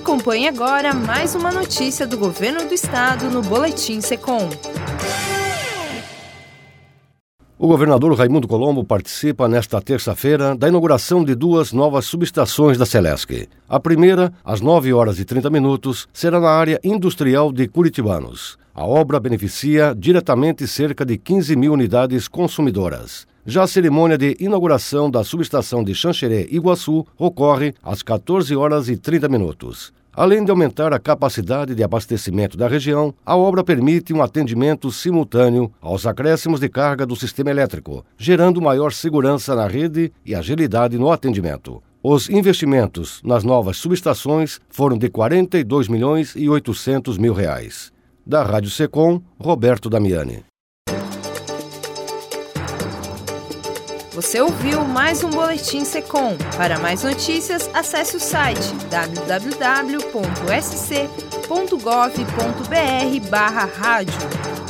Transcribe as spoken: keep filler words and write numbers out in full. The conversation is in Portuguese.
Acompanhe agora mais uma notícia do Governo do Estado no Boletim Secom. O governador Raimundo Colombo participa nesta terça-feira da inauguração de duas novas subestações da Celesc. A primeira, às nove horas e trinta minutos, será na área industrial de Curitibanos. A obra beneficia diretamente cerca de quinze mil unidades consumidoras. Já a cerimônia de inauguração da subestação de Xanxerê, Iguaçu, ocorre às quatorze horas e trinta minutos. Além de aumentar a capacidade de abastecimento da região, a obra permite um atendimento simultâneo aos acréscimos de carga do sistema elétrico, gerando maior segurança na rede e agilidade no atendimento. Os investimentos nas novas subestações foram de quarenta e dois milhões e oitocentos mil reais. Da Rádio Secom, Roberto Damiani. Você ouviu mais um Boletim Secom. Para mais notícias, acesse o site w w w ponto s c ponto gov ponto b r barra rádio.